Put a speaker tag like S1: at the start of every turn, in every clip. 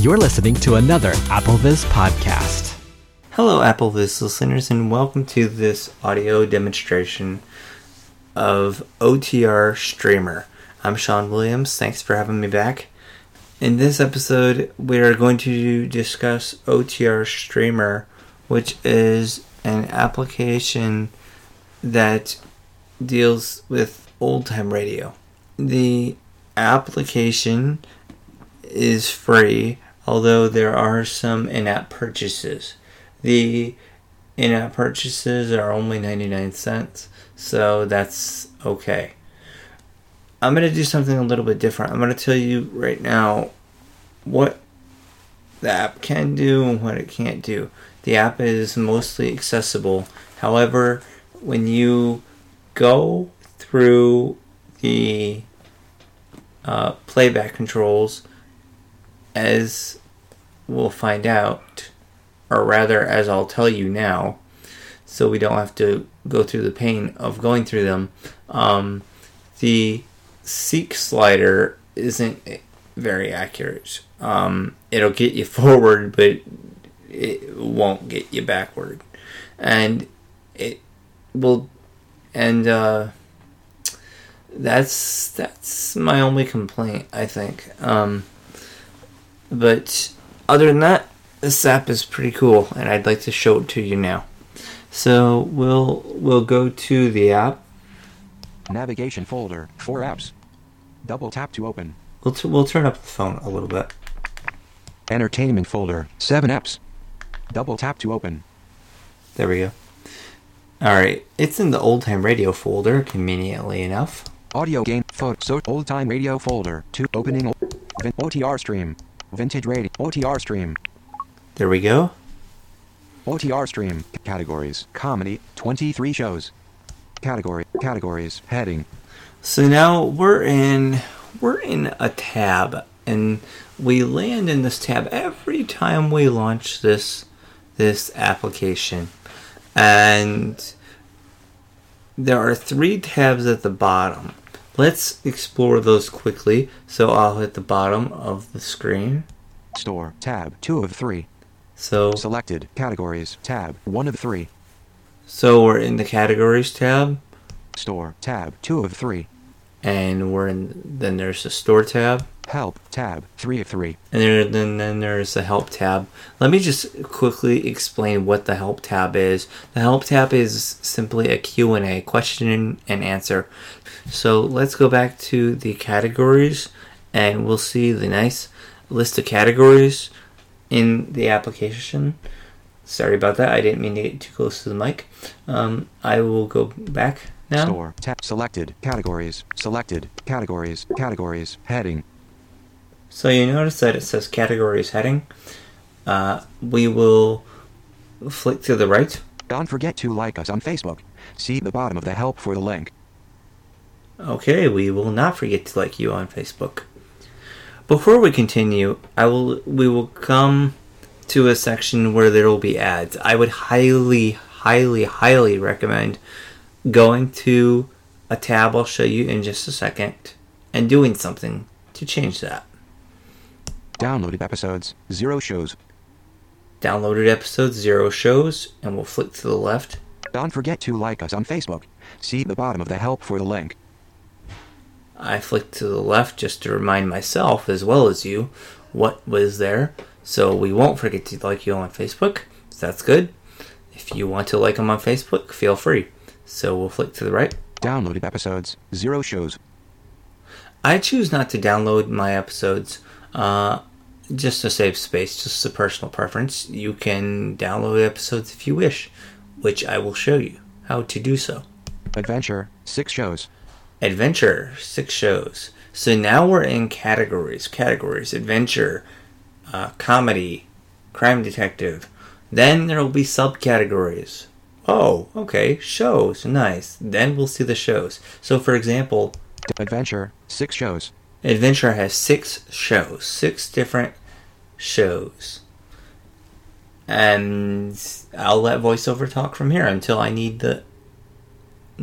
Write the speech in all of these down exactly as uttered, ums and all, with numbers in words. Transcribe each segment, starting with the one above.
S1: You're listening to another AppleVis podcast.
S2: Hello, AppleVis listeners, and welcome to this audio demonstration of O T R Streamer. I'm Sean Williams. Thanks for having me back. In this episode, we are going to discuss O T R Streamer, which is an application that deals with old-time radio. The application is free, although there are some in-app purchases. The in-app purchases are only ninety-nine cents, so that's okay. I'm going to do something a little bit different. I'm going to tell you right now what the app can do and what it can't do. The app is mostly accessible. However, when you go through the uh, playback controls, as we'll find out, or rather as I'll tell you now, so we don't have to go through the pain of going through them, um, the seek slider isn't very accurate. Um, it'll get you forward, but it won't get you backward. And it will, and uh, that's that's my only complaint, I think. Um, but other than that, this app is pretty cool, and I'd like to show it to you now. So we'll we'll go to the app.
S3: Navigation folder, four apps. Double tap to open.
S2: We'll t- we'll turn up the phone a little bit.
S3: Entertainment folder, seven apps. Double tap to open.
S2: There we go. Alright, it's in the old time radio folder, conveniently enough.
S3: Audio game, photo, so old time radio folder, two opening, O T R stream, vintage radio, O T R stream.
S2: There we go.
S3: O T R stream, categories, comedy, twenty-three shows. Category, categories, heading.
S2: So now we're in, we're in a tab, and we land in this tab every time we launch this, this application. And there are three tabs at the bottom. Let's explore those quickly. So I'll hit the bottom of the screen.
S3: Store, tab, two of three.
S2: So
S3: Selected, categories, tab, one of three.
S2: So we're in the categories tab.
S3: Store, tab, two of three.
S2: And we're in, then there's the store tab.
S3: Help, tab, three of three.
S2: And there, then, then there's the help tab. Let me just quickly explain what the help tab is. The help tab is simply a Q and A, question and answer. So let's go back to the categories, and we'll see the nice list of categories in the application. Sorry about that. I didn't mean to get too close to the mic. Um, I will go back now.
S3: Store, tab, selected, categories, selected, categories, categories, heading.
S2: So you notice that it says categories heading. Uh, we will flick to the right.
S3: Don't forget to like us on Facebook. See the bottom of the help for the link.
S2: Okay, we will not forget to like you on Facebook. Before we continue, I will we will come to a section where there will be ads. I would highly, highly, highly recommend going to a tab I'll show you in just a second and doing something to change that.
S3: Downloaded episodes, zero shows.
S2: Downloaded episodes, zero shows, and we'll flick to the left.
S3: Don't forget to like us on Facebook. See the bottom of the help for the link.
S2: I flicked to the left just to remind myself, as well as you, what was there. So we won't forget to like you on Facebook. So that's good. If you want to like them on Facebook, feel free. So we'll flick to the right.
S3: Downloaded episodes, zero shows.
S2: I choose not to download my episodes uh, just to save space, just a personal preference. You can download episodes if you wish, which I will show you how to do so.
S3: Adventure, six shows.
S2: Adventure, six shows. So now we're in categories. Categories, adventure, uh, comedy, crime detective. Then there will be subcategories. Oh, okay, shows, nice. Then we'll see the shows. So for example,
S3: Adventure, six shows.
S2: Adventure has six shows, six different shows. And I'll let voiceover talk from here until I need the,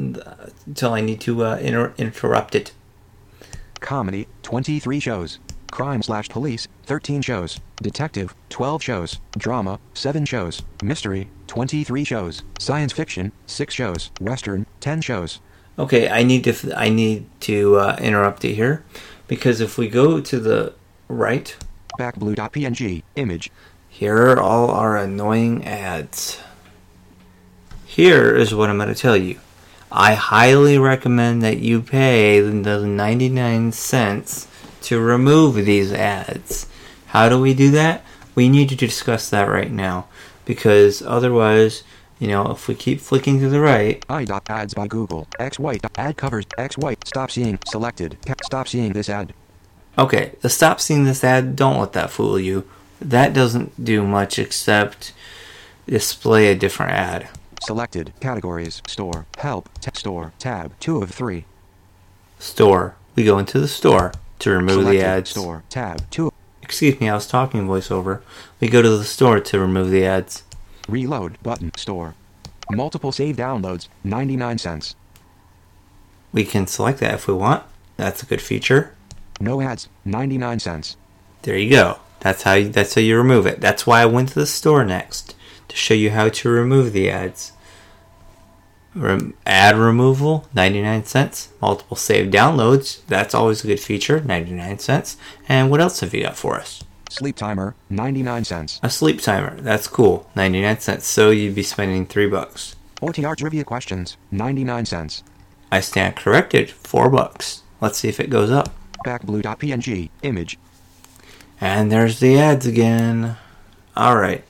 S2: until I need to uh, inter- interrupt it.
S3: Comedy, twenty-three shows. Crime slash police, thirteen shows. Detective, twelve shows. Drama, seven shows. Mystery, twenty-three shows. Science fiction, six shows. Western, ten shows.
S2: Okay, I need to I need to uh, interrupt you here, because if we go to the right,
S3: backblue.png, image.
S2: Here are all our annoying ads. Here is what I'm going to tell you. I highly recommend that you pay the ninety-nine cents to remove these ads. How do we do that? We need to discuss that right now, because otherwise, you know, if we keep flicking to the right...
S3: I.ads by Google. X white. Ad covers. X white. Stop seeing. Selected. Stop seeing this ad.
S2: Okay, the stop seeing this ad, don't let that fool you. That doesn't do much except display a different ad.
S3: Selected. Categories. Store. Help. T- store. Tab. two of three.
S2: Store. We go into the store to remove
S3: Selected.
S2: the ads.
S3: Store. Tab. two.
S2: Excuse me, I was talking voiceover. We go to the store to remove the ads.
S3: Reload. Button. Store. Multiple save downloads. ninety-nine cents.
S2: We can select that if we want. That's a good feature.
S3: No ads. ninety-nine cents.
S2: There you go. That's how you, that's how you remove it. That's why I went to the store next, to show you how to remove the ads. Rem- ad removal, ninety-nine cents. Multiple save downloads, that's always a good feature, ninety-nine cents. And what else have you got for us?
S3: Sleep timer, ninety-nine cents.
S2: A sleep timer, that's cool, ninety-nine cents. So you'd be spending three bucks.
S3: O T R trivia questions, ninety-nine cents.
S2: I stand corrected, four bucks. Let's see if it goes up.
S3: Backblue.png, image.
S2: And there's the ads again. Alright.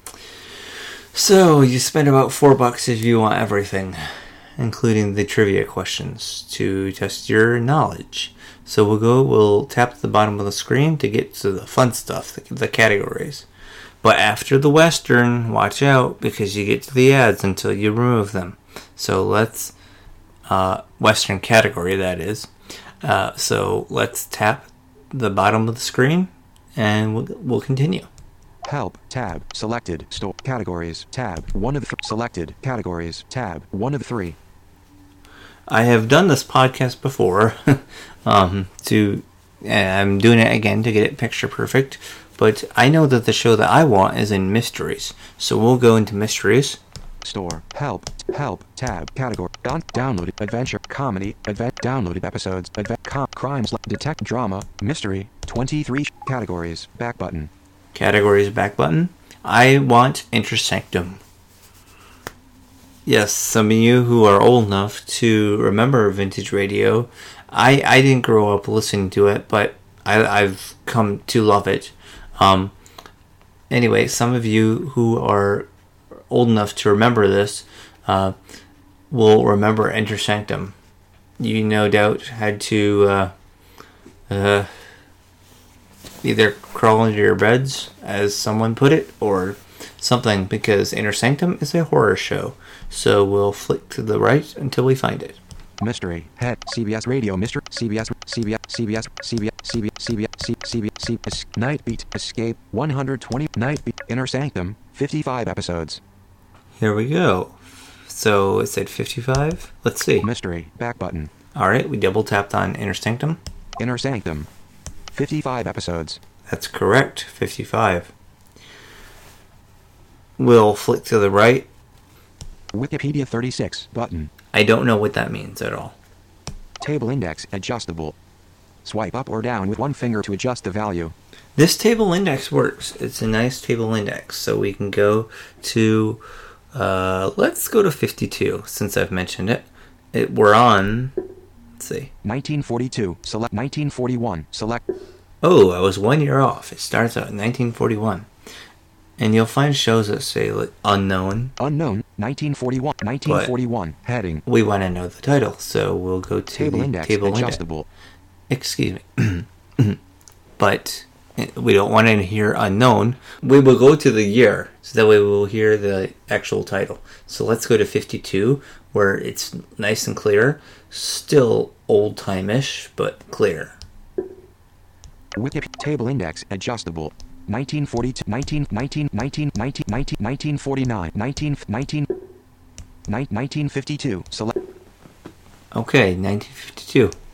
S2: So, you spend about four bucks if you want everything, including the trivia questions, to test your knowledge. So we'll go, we'll tap the bottom of the screen to get to the fun stuff, the, the categories. But after the Western, watch out, because you get to the ads until you remove them. So let's, uh, Western category that is. Uh, so let's tap the bottom of the screen, and we'll, we'll continue.
S3: Help, tab, selected, store, categories, tab, one of th- selected, categories, tab, one of three.
S2: I have done this podcast before, um, to, and I'm doing it again to get it picture perfect, but I know that the show that I want is in mysteries, so we'll go into mysteries.
S3: Store, help, help, tab, category, down, downloaded, adventure, comedy, event, downloaded episodes, event, com, crimes, detect, drama, mystery, twenty-three, sh- categories, back button.
S2: Categories back button. I want Intersanctum. Yes, some of you who are old enough to remember vintage radio, I, I didn't grow up listening to it, but I, I've come to love it. Um, anyway, some of you who are old enough to remember this uh, will remember Intersanctum. You no doubt had to uh, uh, either crawl into your beds, as someone put it, or something, because Intersanctum is a horror show. So we'll flick to the right until we find it.
S3: Mystery, head, C B S Radio Mystery, C B S, C B S, C B S, C B S, C B S, C B S, C B S, C B S, Night Beat, Escape, one hundred twenty, Night Beat, Intersanctum, fifty-five episodes.
S2: Here we go. So it said fifty-five. Let's see.
S3: Mystery, back button.
S2: Alright, we double tapped on Intersanctum.
S3: Intersanctum, fifty-five episodes.
S2: That's correct, fifty-five. We'll flick to the right.
S3: Wikipedia thirty-six, button.
S2: I don't know what that means at all.
S3: Table index adjustable. Swipe up or down with one finger to adjust the value.
S2: This table index works. It's a nice table index. So we can go to, uh, let's go to fifty-two, since I've mentioned it. it we're on, let's see.
S3: nineteen forty-two, select nineteen forty-one, select.
S2: Oh, I was one year off. It starts out in nineteen forty-one. And you'll find shows that say like, unknown.
S3: Unknown, nineteen forty-one, nineteen forty-one, heading.
S2: We want to know the title, so we'll go to
S3: table
S2: the
S3: index
S2: table
S3: adjustable.
S2: Index. Excuse me. But we don't want to hear unknown. We will go to the year, so that way we will hear the actual title. So let's go to fifty-two, where it's nice and clear. Still old-time-ish, but clear.
S3: Wikipedia table index adjustable. nineteen forty-two, nineteen, nineteen, nineteen, nineteen, nineteen, nineteen forty-nine, nineteen, nineteen, nineteen fifty-two, select.
S2: Okay, nineteen fifty-two.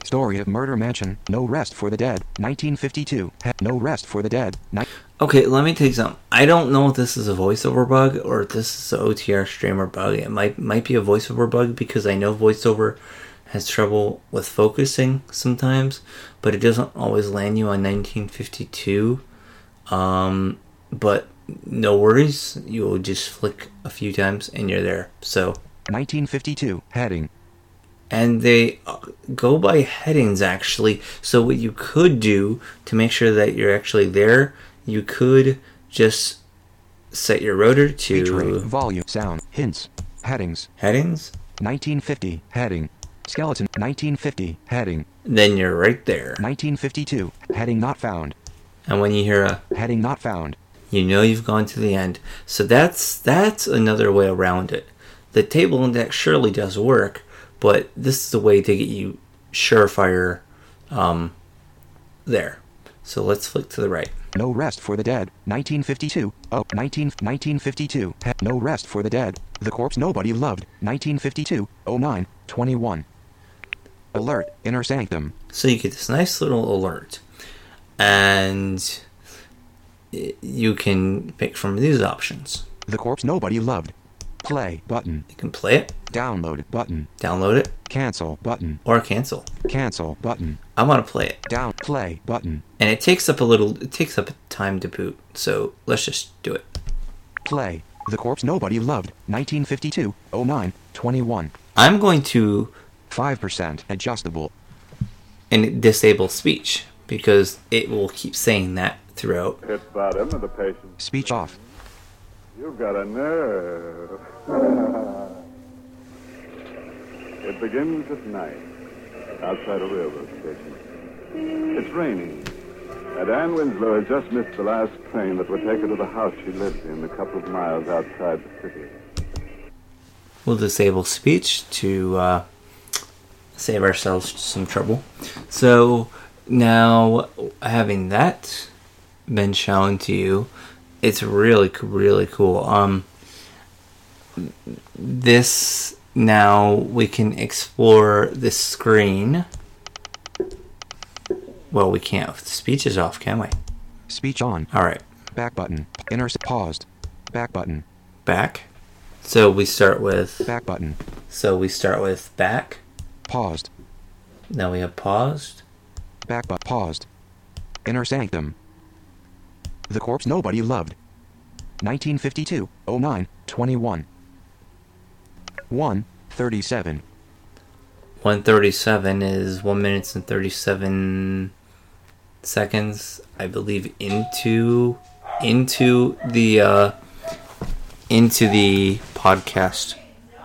S3: Story of Murder Mansion, No Rest for the Dead, nineteen fifty-two. He- No Rest for the Dead. Ni-
S2: Okay, let me tell you something. I don't know if this is a voiceover bug or if this is an O T R streamer bug. It might might be a voiceover bug because I know voiceover has trouble with focusing sometimes, but it doesn't always land you on nineteen fifty-two. Um, but no worries, you'll just flick a few times and you're there. So
S3: nineteen fifty-two. Heading.
S2: and they uh, go by headings actually. So what you could do to make sure that you're actually there, you could just set your rotor
S3: Speech rate,
S2: to
S3: volume, sound, hints, headings.
S2: headings.
S3: nineteen fifty. Heading. Skeleton. nineteen fifty. Heading.
S2: Then you're right there.
S3: nineteen fifty-two. Heading not found.
S2: And when you hear a,
S3: Heading not found.
S2: you know you've gone to the end. So that's that's another way around it. The table index surely does work, but this is a way to get you surefire um, there. So let's flick to the right.
S3: No Rest for the Dead, nineteen fifty-two. Oh, nineteen, nineteen fifty-two. He- No Rest for the Dead. The Corpse Nobody Loved, nineteen fifty-two. oh nine, twenty-one. Alert, Inner Sanctum.
S2: So you get this nice little alert. And y- you can pick from these options.
S3: The Corpse Nobody Loved. Play button.
S2: You can play it,
S3: Download button.
S2: download it,
S3: Cancel button.
S2: or cancel.
S3: Cancel button.
S2: I want to play it.
S3: Down play button.
S2: And it takes up a little, it takes up time to boot. So let's just do it.
S3: Play. The Corpse Nobody Loved, nineteen fifty-two. oh nine, twenty-one.
S2: I'm going to
S3: five percent adjustable.
S2: and disable speech because it will keep saying that throughout.
S4: It's about him and the patient.
S3: Speech off.
S4: You've got a nerve. It begins at night, outside a railroad station. It's raining, and Anne Winslow has just missed the last train that would take her to the house she lives in a couple of miles outside the city.
S2: We'll disable speech to uh, save ourselves some trouble. So now, having that been shown to you, it's really, really cool. Um, this now we can explore this screen. Well, we can't. If the speech is off, can we?
S3: Speech on.
S2: All right,
S3: Back button. Inner s- paused. Back button.
S2: back. So we start with.
S3: Back button.
S2: So we start with back.
S3: Paused.
S2: Now we have paused.
S3: Back but paused. Inner Sanctum. The Corpse Nobody Loved. nineteen fifty-two. oh nine, twenty-one. one thirty-seven.
S2: one thirty-seven is one minutes and thirty-seven seconds, I believe, into into the uh, into the podcast.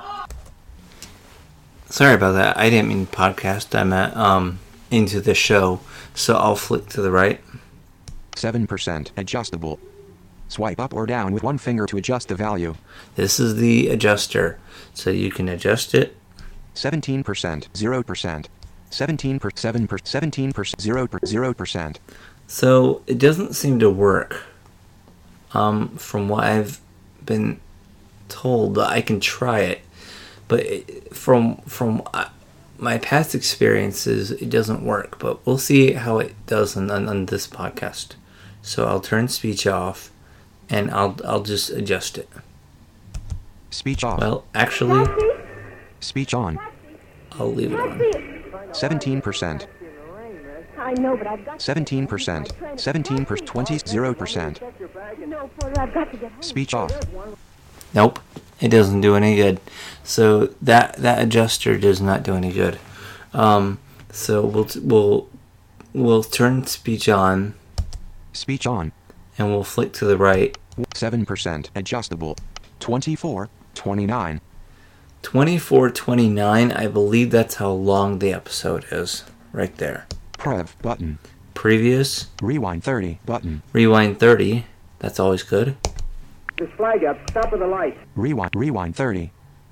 S2: Sorry about that. I didn't mean podcast. I meant um into the show. So I'll flick to the right.
S3: seven percent adjustable. Swipe up or down with one finger to adjust the value.
S2: This is the adjuster, so you can adjust it.
S3: seventeen percent, zero percent. seventeen per seven per seventeen percent, zero per zero percent.
S2: So it doesn't seem to work. Um, from what I've been told, I can try it, but it, from from uh, my past experiences, it doesn't work. But we'll see how it does on, on, on this podcast. So I'll turn speech off, and I'll I'll just adjust it.
S3: Speech off.
S2: Well, actually,
S3: Speech on.
S2: I'll leave it on.
S3: seventeen percent.
S5: I know, but I've got
S3: seventeen percent. seventeen percent. twenty, zero percent.
S5: no, Porter, I've got to get home.
S3: Speech off.
S2: Nope, it doesn't do any good. So that that adjuster does not do any good. Um, so we'll we'll we'll turn speech on,
S3: Speech on.
S2: and we'll flick to the right.
S3: seven percent adjustable. twenty-four, twenty-nine.
S2: twenty-four twenty-nine. I believe that's how long the episode is. Right there.
S3: Prev button.
S2: Previous.
S3: Rewind thirty button.
S2: Rewind thirty. That's always good.
S6: This flag up, stop of the light.
S3: Rewind. Rewind thirty.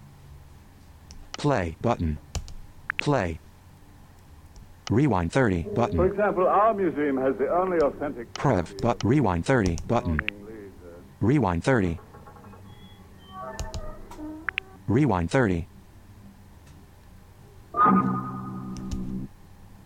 S3: Play button. Play. Rewind thirty
S4: For
S3: button.
S4: example, our museum has the only authentic
S3: Prev but rewind thirty button. Rewind thirty. Rewind thirty.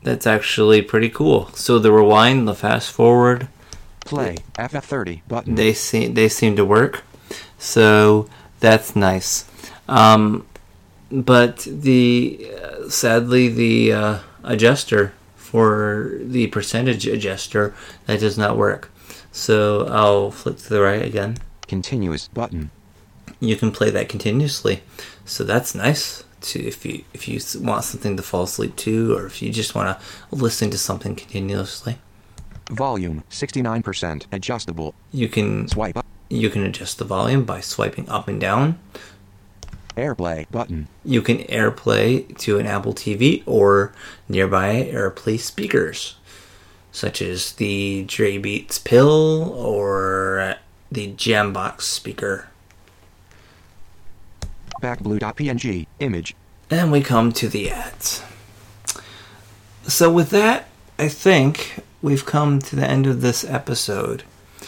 S2: that's actually pretty cool. So the rewind, the fast forward,
S3: Play, F F thirty button.
S2: they seem they seem to work. So that's nice. Um, but the uh, sadly the uh, adjuster for the percentage adjuster, that does not work. So I'll flip to the right again.
S3: Continuous button.
S2: You can play that continuously, so that's nice. To if you if you want something to fall asleep to, or if you just want to listen to something continuously.
S3: Volume sixty-nine percent adjustable.
S2: You can
S3: Swipe up.
S2: you can adjust the volume by swiping up and down.
S3: AirPlay button.
S2: You can AirPlay to an Apple T V or nearby AirPlay speakers, such as the Dre Beats Pill or the Jambox speaker.
S3: Backblue.png image.
S2: And we come to the ads. So with that, I think we've come to the end of this episode.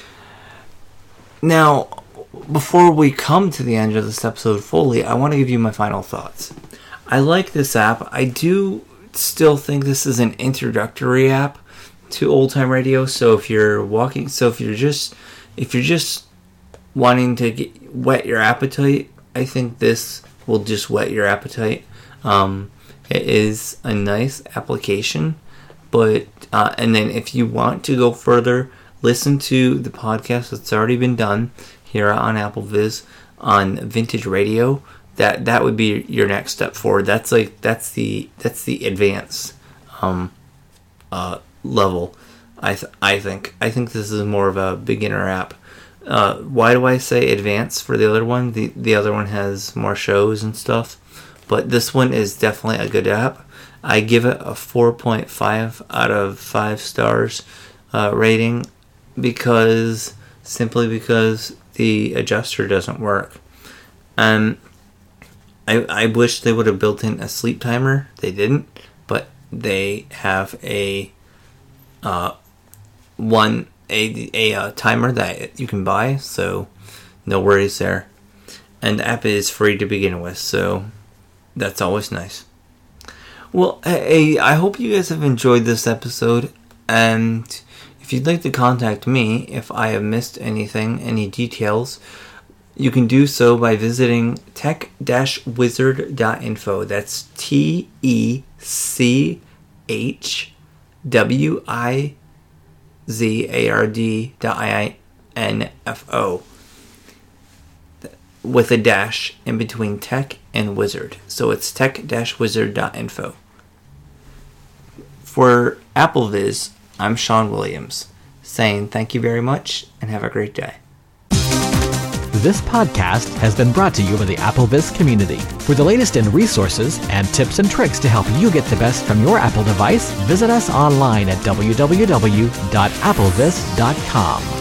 S2: Now, before we come to the end of this episode fully, I want to give you my final thoughts. I like this app. I do still think this is an introductory app to old time radio. So if you're walking, so if you're just, if you're just wanting to get, whet your appetite, I think this will just whet your appetite. Um, it is a nice application, but uh, and then if you want to go further, listen to the podcast that's already been done here on AppleVis on Vintage Radio. That that would be your next step forward. That's like that's the that's the advanced um, uh, level. I th- I think I think this is more of a beginner app. Uh, why do I say advanced for the other one? The the other one has more shows and stuff, but this one is definitely a good app. I give it a four point five out of five stars uh, rating because simply because the adjuster doesn't work. Um, I I wish they would have built in a sleep timer. They didn't, but they have a uh one. A, a uh, timer that you can buy, so no worries there. And the app is free to begin with, so that's always nice. Well, hey, I hope you guys have enjoyed this episode, and if you'd like to contact me if I have missed anything, any details, you can do so by visiting tech dash wizard dot info. That's T E C H W I Z A R D dot I N F O with a dash in between tech and wizard. So it's tech dash wizard dot info. For AppleVis, I'm Sean Williams, saying thank you very much and have a great day.
S1: This podcast has been brought to you by the AppleVis community. For the latest in resources and tips and tricks to help you get the best from your Apple device, visit us online at w w w dot applevis dot com.